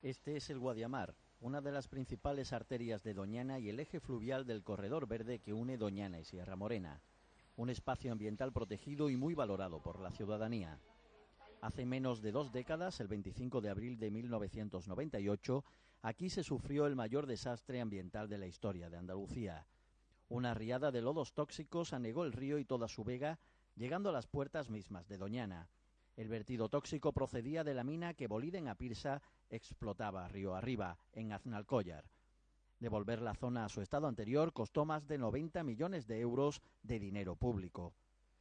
Este es el Guadiamar, una de las principales arterias de Doñana y el eje fluvial del corredor verde que une Doñana y Sierra Morena. Un espacio ambiental protegido y muy valorado por la ciudadanía. Hace menos de 2 décadas, el 25 de abril de 1998, aquí se sufrió el mayor desastre ambiental de la historia de Andalucía. Una riada de lodos tóxicos anegó el río y toda su vega, llegando a las puertas mismas de Doñana. El vertido tóxico procedía de la mina que Boliden Apirsa explotaba río arriba, en Aznalcóllar. Devolver la zona a su estado anterior costó más de 90 millones de euros de dinero público.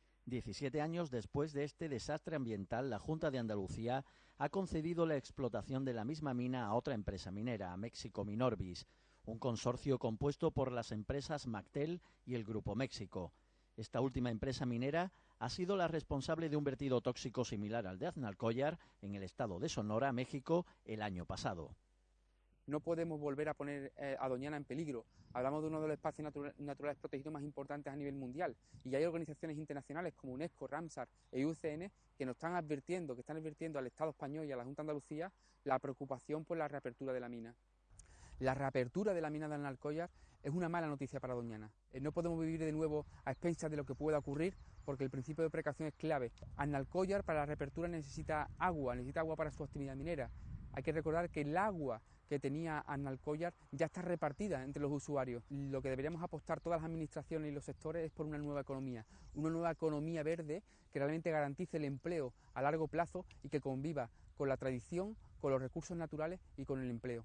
17 años después de este desastre ambiental, la Junta de Andalucía ha concedido la explotación de la misma mina a otra empresa minera, a México Minorbis, un consorcio compuesto por las empresas Mactel y el Grupo México. Esta última empresa minera ha sido la responsable de un vertido tóxico similar al de Aznalcóllar en el estado de Sonora, México, el año pasado. No podemos volver a poner a Doñana en peligro. Hablamos de uno de los espacios naturales protegidos más importantes a nivel mundial y hay organizaciones internacionales como UNESCO, Ramsar e IUCN que nos están advirtiendo, que están advirtiendo al Estado español y a la Junta de Andalucía la preocupación por la reapertura de la mina. La reapertura de la mina de Aznalcóllar es una mala noticia para Doñana. No podemos vivir de nuevo a expensas de lo que pueda ocurrir porque el principio de precaución es clave. Aznalcóllar para la reapertura necesita agua para su actividad minera. Hay que recordar que el agua que tenía Aznalcóllar ya está repartida entre los usuarios. Lo que deberíamos apostar todas las administraciones y los sectores es por una nueva economía verde que realmente garantice el empleo a largo plazo y que conviva con la tradición, con los recursos naturales y con el empleo.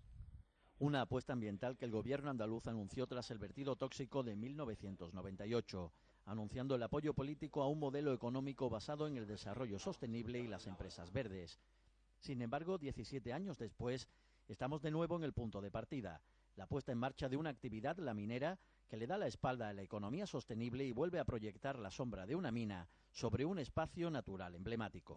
Una apuesta ambiental que el gobierno andaluz anunció tras el vertido tóxico de 1998, anunciando el apoyo político a un modelo económico basado en el desarrollo sostenible y las empresas verdes. Sin embargo, 17 años después, estamos de nuevo en el punto de partida, la puesta en marcha de una actividad, la minera, que le da la espalda a la economía sostenible y vuelve a proyectar la sombra de una mina sobre un espacio natural emblemático.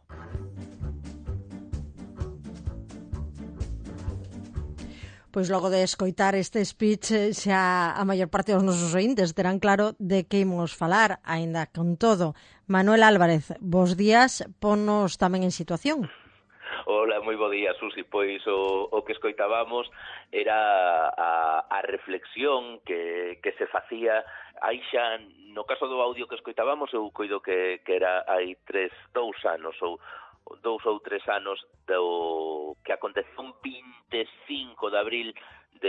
Pois logo de escoitar este speech xa a maior parte dos nosos ointes terán claro de que imos falar, aínda con todo. Manuel Álvarez, bos días, ponnos tamén en situación. Hola, moi bo día, Susi. Pois o que escoitábamos era a reflexión que se facía aí xa, no caso do audio que escoitábamos, eu coido que era hai 2 anos ou 2 ou 3 anos do que aconteceu un 25 de abril de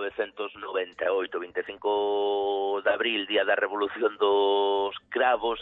1998, 25 de abril, día da Revolución dos Cravos,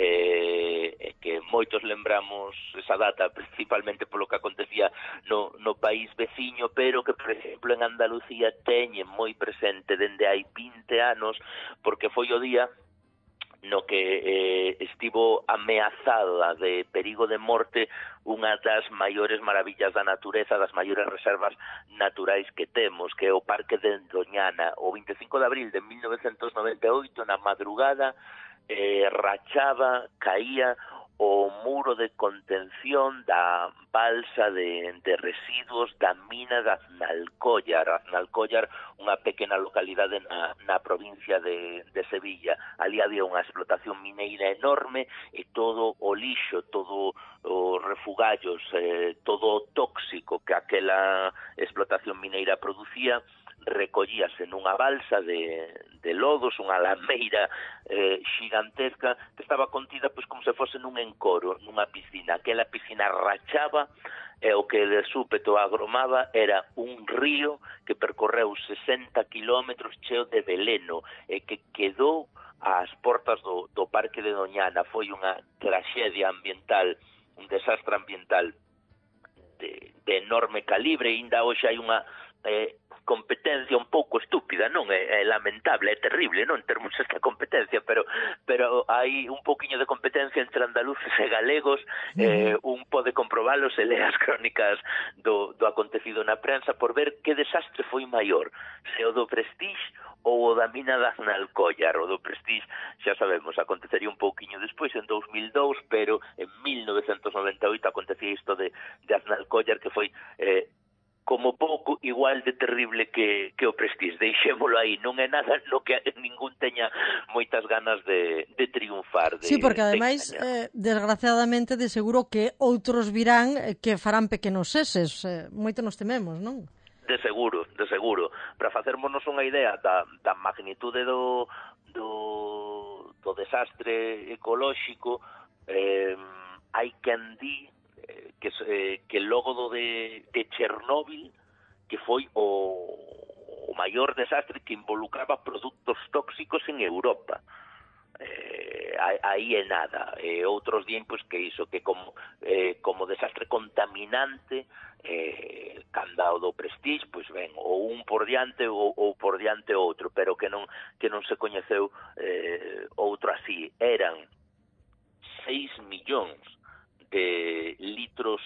que moitos lembramos esa data principalmente polo que acontecía no país veciño, pero que, por exemplo, en Andalucía teñen moi presente dende hai 20 anos, porque foi o día no que estivo ameazada de perigo de morte unha das maiores maravillas da natureza, das maiores reservas naturais que temos, que é o Parque de Doñana. O 25 de abril de 1998, na madrugada, rachaba, caía o muro de contención da balsa de residuos da mina de Aznalcóllar. Aznalcóllar, unha pequena localidade na provincia de Sevilla. Ali había unha explotación mineira enorme e todo o lixo, todo os refugallos, todo o tóxico que aquela explotación mineira producía recollíase nunha balsa de lodos, unha lameira xigantesca que estaba contida pois como se fose nun encoro, nunha piscina. Aquela piscina rachaba e o que de súpeto agromaba era un río que percorreu 60 kilómetros cheo de veleno e que quedou ás portas do Parque de Doñana. Foi unha traxedia ambiental, un desastre ambiental de enorme calibre. Ainda hoxe hai unha competencia un pouco estúpida, non? É lamentable, é terrible, non? Termos esta competencia, pero hai un pouquiño de competencia entre andaluces e galegos. Un pode comprobalo se lee as crónicas do acontecido na prensa por ver que desastre foi maior, se o do Prestige ou o da mina de Aznalcóllar. O do Prestige, xa sabemos, acontecería un pouquiño despois, en 2002, pero en 1998 acontecía isto de Aznalcóllar, que foi como pouco igual de terrible que o Prestige. Deixémolo aí, non é nada no que ningún teña moitas ganas de triunfar. Sí, porque ademais, desgraciadamente, de seguro que outros virán que farán pequenos eses, moito nos tememos, non? De seguro. Para facermonos unha idea da magnitude do desastre ecolóxico, hai quen di que logo de Chernóbil, que foi o maior desastre que involucraba produtos tóxicos en Europa. Aí é nada. Outros din pois que iso, que como desastre contaminante, canda o do Prestige, pois ben, ou un por diante ou por diante outro, pero que non se coñeceu outro así. Eran 6 millóns de litros,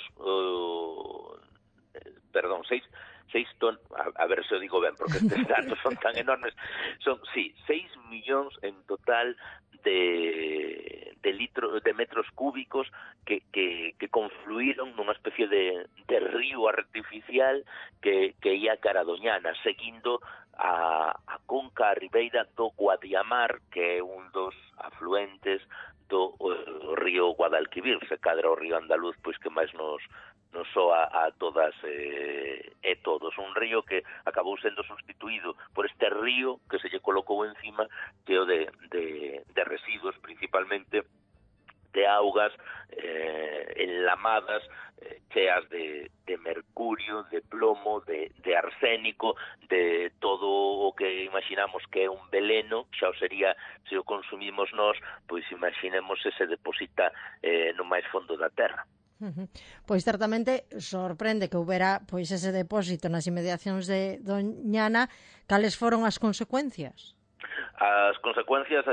perdón, 6 ton, a ver se o digo ben, porque estes datos son tan enormes, son, sí, 6 millóns en total de metros cúbicos que confluíron nunha especie de río artificial que ia cara a Doñana, seguindo a conca, a ribeira do Guadiamar, que é un dos afluentes do río Guadalquivir, se cadra o río andaluz, pois que máis nos soa a todas e todos. Un río que acabou sendo sustituído por este río que se lle colocou encima, que o de residuos, principalmente de augas enlamadas, cheas de mercurio, de plomo, de arsénico, de todo o que imaginamos que é un veleno. Xa o sería se o consumimos nós, pois imaginemos se se deposita no máis fondo da terra. Pois certamente sorprende que houbera pois ese depósito nas inmediacións de Doñana. Cales foron as consecuencias? As consecuencias,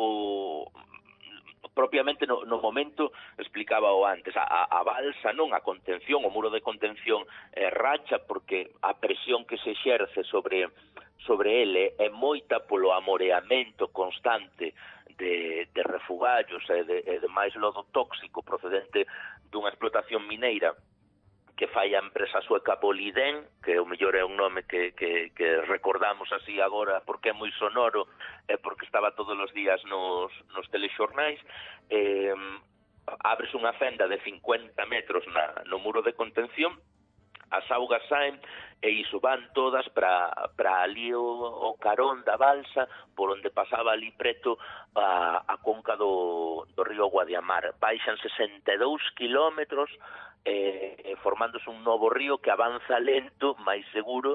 propiamente no momento explicaba o antes, a balsa, non, a contención, o muro de contención racha porque a presión que se exerce sobre ele é moita polo amoreamento constante de refugallos e de máis lodo tóxico procedente dunha explotación mineira que fai a empresa sueca Boliden, que o mellor é un nome que recordamos así agora porque é moi sonoro e porque estaba todos os días nos telexornais. Abres unha fenda de 50 metros no muro de contención, as augas saen e iso van todas para ali o carón da balsa por onde pasaba ali preto a conca do río Guadiamar. Baixan 62 kilómetros formándose un novo río que avanza lento, máis seguro,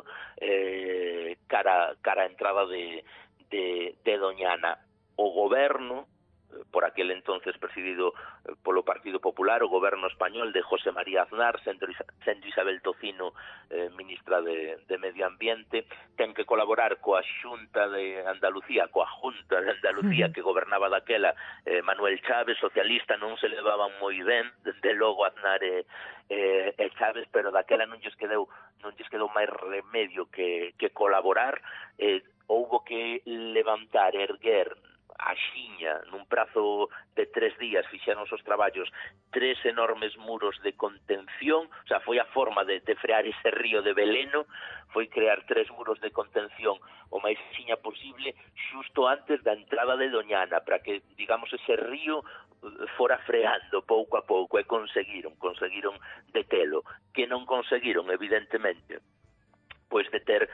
cara a entrada de Doñana. O goberno, por aquel entonces presidido polo Partido Popular, o goberno español de José María Aznar, sendo Isabel Tocino ministra de Medio Ambiente, ten que colaborar coa Xunta de Andalucía, que gobernaba daquela Manuel Chávez, socialista. Non se levaban moi ben, desde logo Aznar e Chávez, pero daquela non lles quedou máis remedio que colaborar. Houbo que levantar, erguer a xiña nun prazo de 3 días, fixeron os traballos 3 enormes muros de contención. O sea, foi a forma de frear ese río de veleno, foi crear 3 muros de contención o máis xiña posible xusto antes da entrada de Doñana, para que, digamos, ese río fora freando pouco a pouco, e conseguiron detelo. Que non conseguiron, evidentemente, pois deter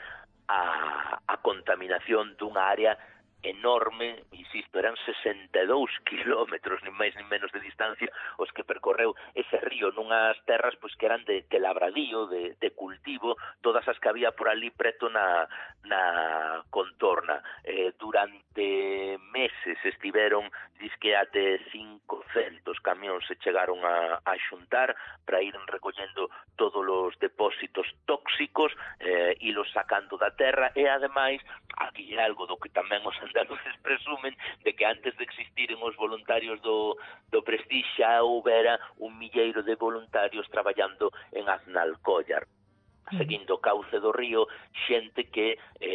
a contaminación dunha área enorme, insisto, eran 62 kilómetros, nin máis nin menos de distancia, os que percorreu ese río nunhas terras pois que eran de labradío, de cultivo, todas as que había por ali preto na contorna. Durante meses estiveron, disque até 500 camións se chegaron a xuntar para ir recollendo todos os depósitos tóxicos, ilos sacando da terra. E ademais, aquí é algo do que tamén os andaluces presumen, de que antes de existiren os voluntarios do Prestige xa houbera un milleiro de voluntarios traballando en Aznalcóllar, seguindo o cauce do río, xente que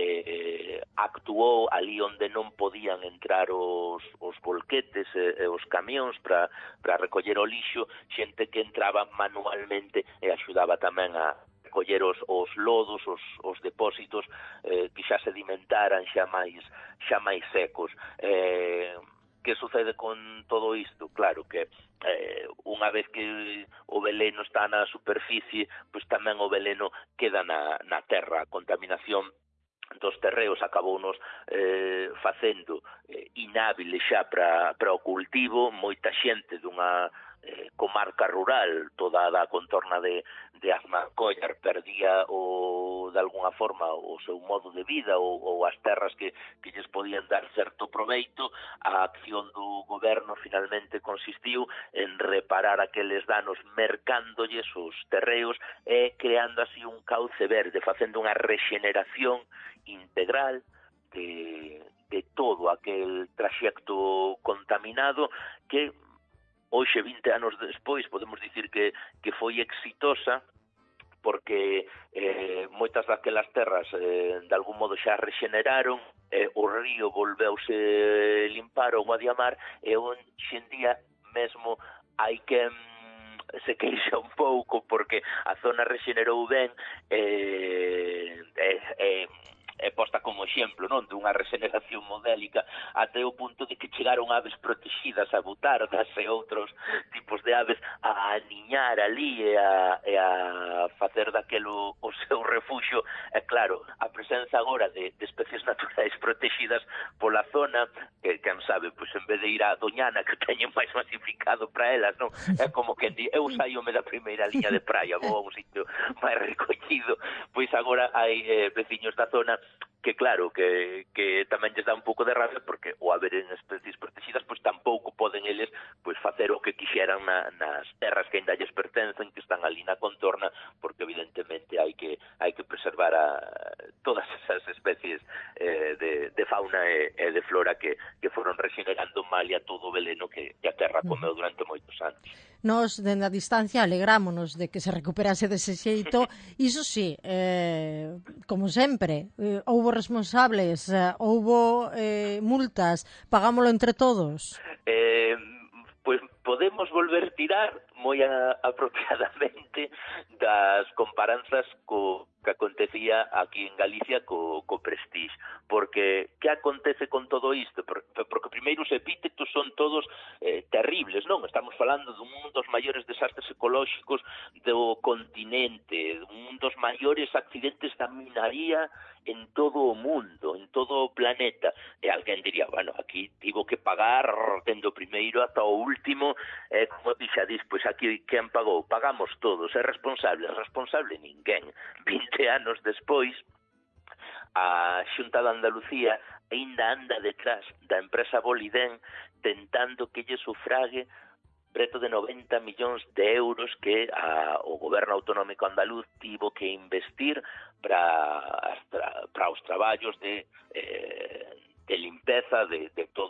actuou ali onde non podían entrar os volquetes e os camións para recoller o lixo, xente que entraba manualmente e axudaba tamén a recoller os lodos, os depósitos que xa sedimentaran xa máis secos. Que sucede con todo isto? Claro que unha vez que o veleno está na superficie, pois tamén o veleno queda na terra. A contaminación dos terreos acabounos facendo inhábiles xa para o cultivo. Moita xente dunha comarca rural, toda a contorna de Aznalcóllar, perdía de alguna forma o seu modo de vida ou as terras que lles podían dar certo proveito. A acción do goberno finalmente consistiu en reparar aqueles danos mercándolles os terreos e creando así un cauce verde, facendo unha rexeneración integral de todo aquel traxecto contaminado que hoxe, 20 anos despois, podemos dicir que foi exitosa, porque moitas daquelas terras de algún modo xa rexeneraron, o río volveuse limpar, o Guadiamar, e hoxe en día mesmo hai que se queixa un pouco porque a zona rexenerou ben, é posta como exemplo, non, dunha regeneración modélica, até o punto de que chegaron aves protegidas, a butardas e outros tipos de aves a aniñar ali e a facer daquelo o seu refuxio. E claro, a presenza agora de especies naturais protegidas pola zona, que quen sabe, pois en vez de ir a Doñana, que teñen máis masificado para elas, non, é como que eu saio-me da primeira liña de praia, vou a un sitio máis recollido, pois agora hai veciños da zona que claro, que tamén lles dá un pouco de rabia, porque o haber en especies protegidas, pois tampouco poden eles pois facer o que quixeran nas terras que ainda lles pertencen, que están ali na contorna, porque evidentemente hai que preservar todas esas especies de fauna e de flora que foron regenerando mal e a todo o veleno que a terra comeu durante moitos anos. Nos, dende a distancia, alegrámonos de que se recuperase dese xeito. Iso sí, como sempre, houbo responsables, houbo multas, pagámoslo entre todos? Pois podemos volver tirar moi apropiadamente das comparanzas que acontecía aquí en Galicia co Prestige, porque que acontece con todo isto? Porque primeiro os epítetos son todos terribles, non? Estamos falando dun dos maiores desastres ecolóxicos do continente, un dos maiores accidentes da minaría en todo o mundo, en todo o planeta. E alguén diría, bueno, aquí tivo que pagar dende o primeiro ata o último, como ti xa dis, pois aquí quen pagou? Pagamos todos, é responsable ninguén. 20 anos despois, a Xunta de Andalucía ainda anda detrás da empresa Boliden tentando que lle sufrague preto de 90 millóns de euros que o goberno autonómico andaluz tivo que investir para os traballos de limpeza de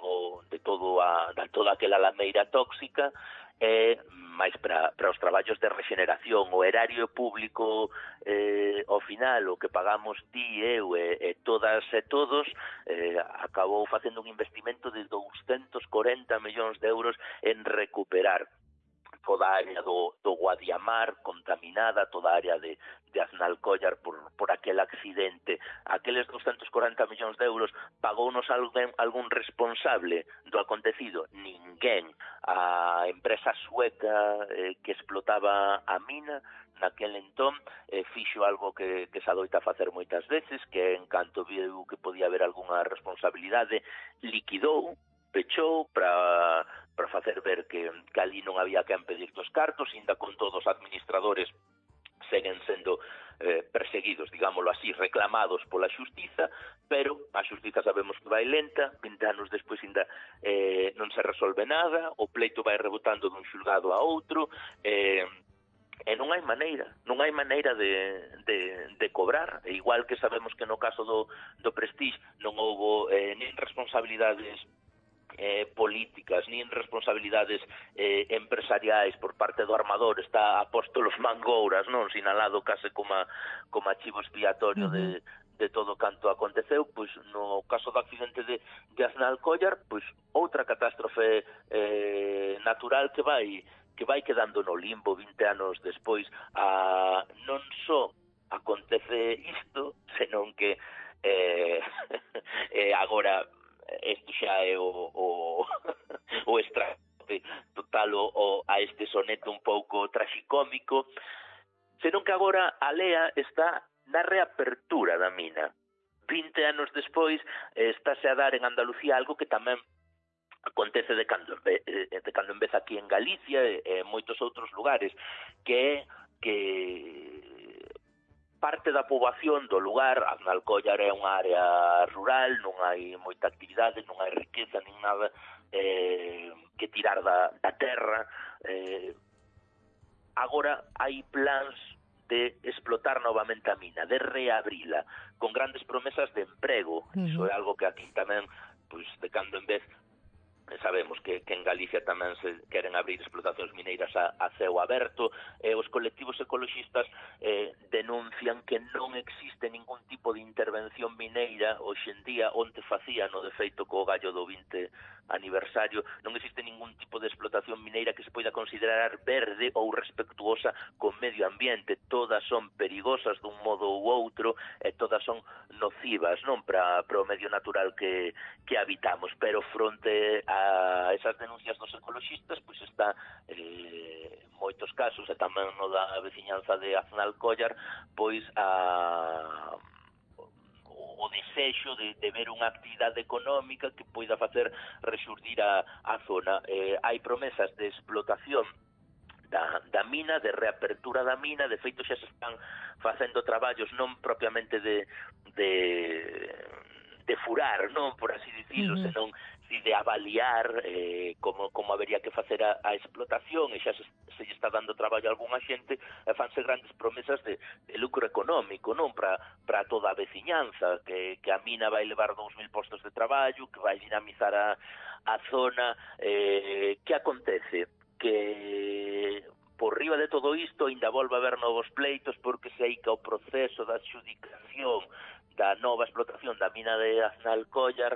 toda aquela lameira tóxica, e máis para os traballos de regeneración. O erario público ao final, o que pagamos ti, eu e todas e todos, acabou facendo un investimento de 240 millóns de euros en recuperar toda a área do Guadiamar contaminada, toda a área de Aznalcóllar por aquel accidente. Aqueles 240 millóns de euros pagounos algún responsable do acontecido? Ninguén. A empresa sueca que explotaba a mina naquel entón fixo algo que se adoita a facer moitas veces, que en canto viu que podía haber algunha responsabilidade, liquidou, pechou para facer ver que ali non había quen pedir os cartos, ainda con todos os administradores seguen sendo perseguidos, digámoslo así, reclamados pola xustiza, pero a xustiza sabemos que vai lenta, 20 anos despois ainda non se resolve nada, o pleito vai rebotando dun xulgado a outro, e non hai maneira de cobrar, e igual que sabemos que no caso do Prestige non houbo nin responsabilidades políticas, nin responsabilidades empresariais por parte do armador, está aposto los mangouras, non, sinalado case como chivo expiatorio de todo canto aconteceu. Pois no caso do accidente de Aznalcóllar, pois outra catástrofe natural que vai quedando no limbo 20 anos despois, non só acontece isto, senón que agora isto xa é o extracto total a este soneto un pouco traxicómico, senón que agora a lea está na reapertura da mina. 20 anos despois estáse a dar en Andalucía algo que tamén acontece de cando en vez aquí en Galicia e en moitos outros lugares, que é que parte da poboación do lugar, Aznalcóllar é unha área rural, non hai moita actividade, non hai riqueza nin nada que tirar da terra. Agora hai plans de explotar novamente a mina, de reabrila, con grandes promesas de emprego. Iso é algo que aquí tamén, pois, de cando en vez, sabemos que en Galicia tamén se queren abrir explotacións mineiras a ceo aberto, e os colectivos ecologistas denuncian que non existe ningún tipo de intervención mineira hoxe en día, onde facían o de feito co gallo do 20 aniversario, non existe ningún tipo de explotación mineira que se poida considerar verde ou respectuosa co medio ambiente. Todas son perigosas dun modo ou outro e todas son nocivas, non, para o medio natural que habitamos, pero fronte a esas denuncias dos ecologistas, pois está moitos casos, e tamén no da veciñanza de Aznalcóllar, pois o desexo de ver unha actividade económica que poida facer rexurdir a zona. Hai promesas de explotación da mina, de reapertura da mina. De feito xa se están facendo traballos non propiamente de furar, non, por así dicilo, senón de avaliar como habería que facer a explotación, e xa se está dando traballo a algunha xente, e fanse grandes promesas de lucro económico, non, para toda a veciñanza, que a mina vai levar 2.000 postos de traballo, que vai dinamizar a zona. Que acontece? Que por riba de todo isto ainda volve a haber novos pleitos, porque se aí que o proceso da adxudicación da nova explotación da mina de Aznalcóllar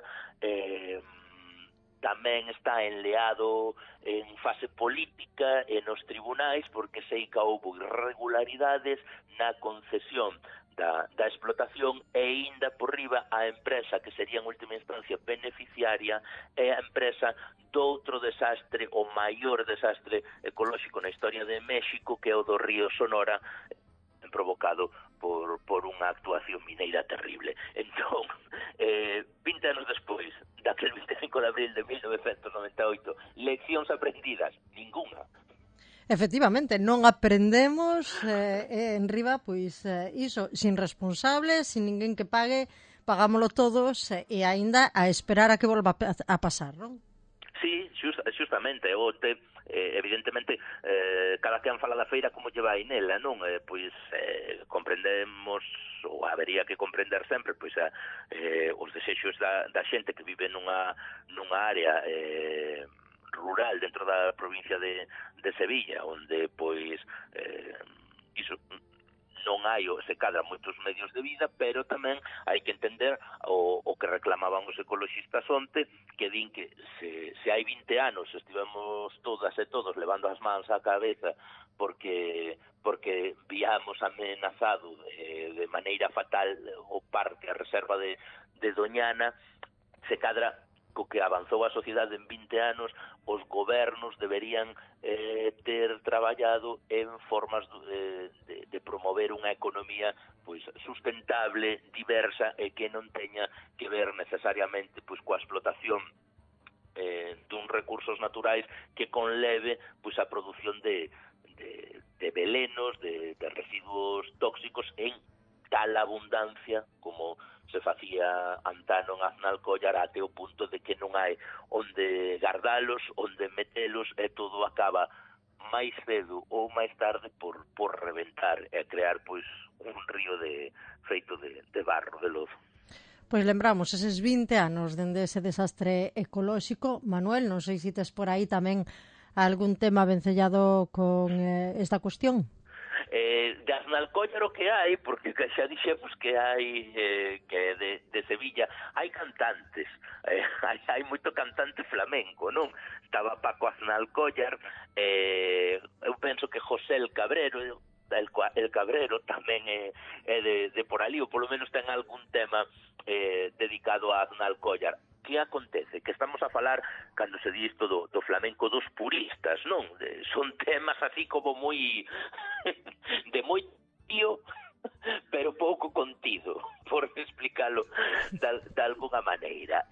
tamén está enleado en fase política e nos tribunais, porque sei que houve irregularidades na concesión da explotación, e ainda por riba a empresa que sería en última instancia beneficiaria é a empresa doutro desastre, o maior desastre ecolóxico na historia de México, que é o do río Sonora, provocado por unha actuación mineira terrible. Entón, 20 anos despois daquel 25 de abril de 1998, leccións aprendidas? Ninguna. Efectivamente, non aprendemos en riba, pois iso, sin responsables, sin ninguén que pague, pagámoslo todos e aínda a esperar a que volva a pasar, non? Sí, xustamente, evidentemente cada quen fala da feira como lle vai nela, non? Pois comprendemos, ou habería que comprender sempre, pois os desexos da xente que vive nunha área rural dentro da provincia de Sevilla, onde pois iso non hai, se cadra moitos medios de vida, pero tamén hai que entender o que reclamaban os ecologistas onte, que din que se hai 20 anos estivemos todas e todos levando as mans á cabeza porque viamos amenazado de maneira fatal o parque, a reserva de Doñana, se cadra co que avanzou a sociedade en 20 anos, os gobernos deberían ter traballado en formas de promover unha economía pois sustentable, diversa, e que non teña que ver necesariamente pois coa explotación dun recursos naturais que conleve pois a produción de velenos, de residuos tóxicos en tal abundancia como se facía antano en Aznalcóllar, até o punto de que non hai onde gardalos, onde metelos, e todo acaba máis cedo ou máis tarde por reventar e crear pois un río feito de barro, de lodo. Pois lembramos eses 20 anos dende ese desastre ecolóxico. Manuel, non sei se tes por aí tamén algún tema vencellado con esta cuestión. De Aznalcóllar o que hai, porque xa dixemos que hai que de Sevilla hai cantantes, hai moito cantante flamenco, non? Estaba Paco Aznalcóllar, eu penso que José el Cabrero, El Cabrero tamén é de por ali, ou polo menos ten algún tema dedicado a Aznal Collar. Que acontece? Que estamos a falar, cando se di isto do flamenco, dos puristas, non? Son temas así como moi de moi tío, pero pouco contido, por explicalo de alguna maneira.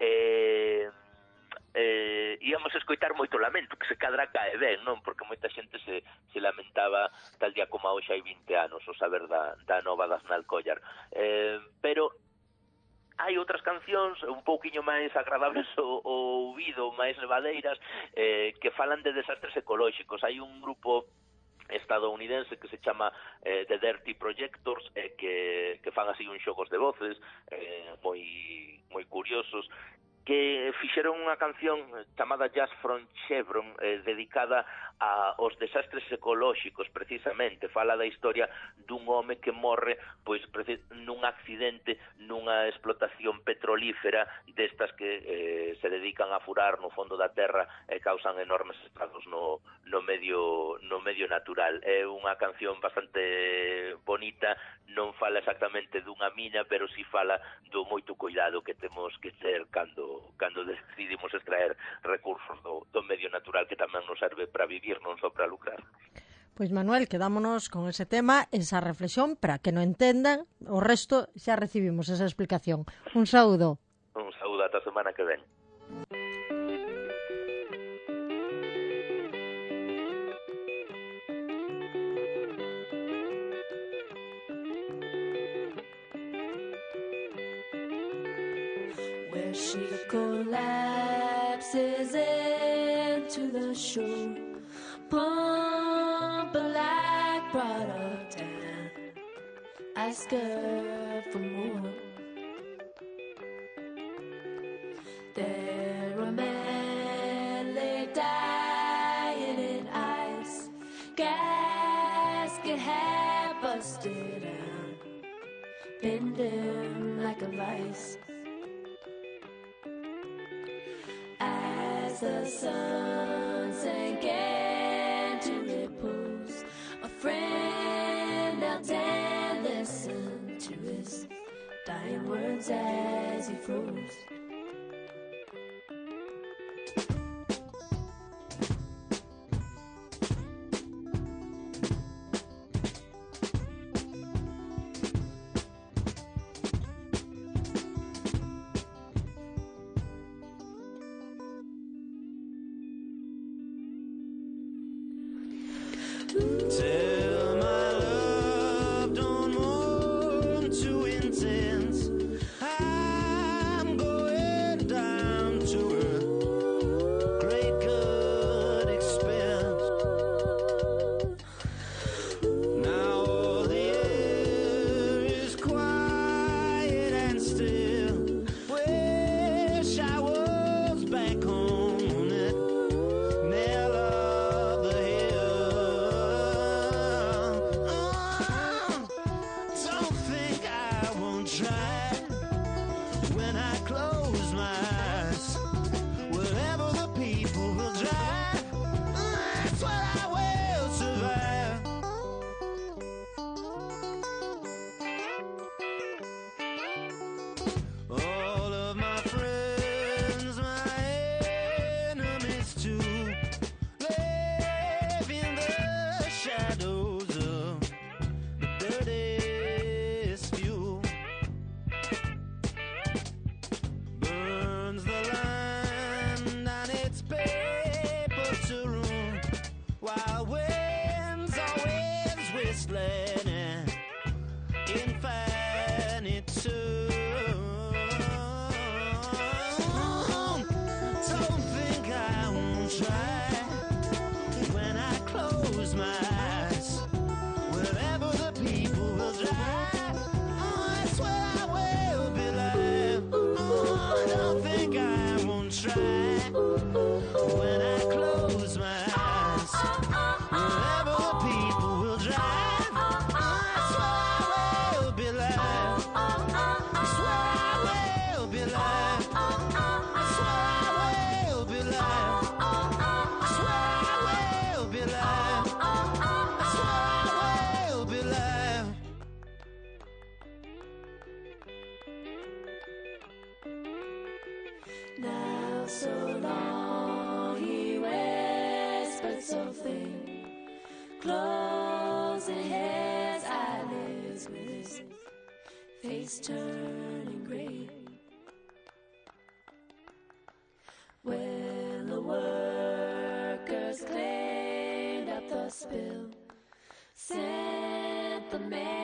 Íamos escoitar moito lamento, que se cadra cae ben, non? Porque moita xente se lamentaba tal día como hoxe hai 20 anos o saber da nova de Aznal Collar. Pero hai outras cancións un pouquiño máis agradables ao ouvido, máis levadeiras, que falan de desastres ecolóxicos. Hai un grupo estadounidense que se chama The Dirty Projectors, que fan así uns xogos de voces moi curiosos, que fixeron unha canción chamada Jazz from Chevron, dedicada aos desastres ecolóxicos, precisamente. Fala da historia dun home que morre pois nun accidente, nunha explotación petrolífera destas que se dedican a furar no fondo da terra e causan enormes estragos no medio natural. É unha canción bastante bonita, non fala exactamente dunha mina, pero si fala do moito cuidado que temos que ter cando decidimos extraer recursos do medio natural, que tamén nos serve para vivir, non só para lucrar. Pois Manuel, quedámonos con ese tema, esa reflexión, para que non entendan, o resto xa recibimos esa explicación. Un saúdo. Un saúdo ata a semana que ven. Where she collapses into the shore, pump a like product down, ask her for more. There a man lay dying in ice, gasket had busted out, pinned him like a vice. The sun sank into repose, a friend knelt and listened to his dying words as he froze. Tell my love, don't want too intense. I'm going down to a great good expense. Now all the air is quiet and still. Wish I was back home at Nell of the Hill. Don't think I won't try when I close my eyes. Wherever the people will drive, that's what I will survive. All of my friends, my enemies too, live in the shadows of the dirtiest fuel. Burns the land and its paper to ruin, while winds always whistling and infinite tune. Don't think I won't try when I close my eyes. Wherever the people will drive, that's where I will be live. Don't think I won't try when I close my eyes. Wherever the people will drive, that's where I will be live. is turning gray. When the workers cleaned up the spill, sent the man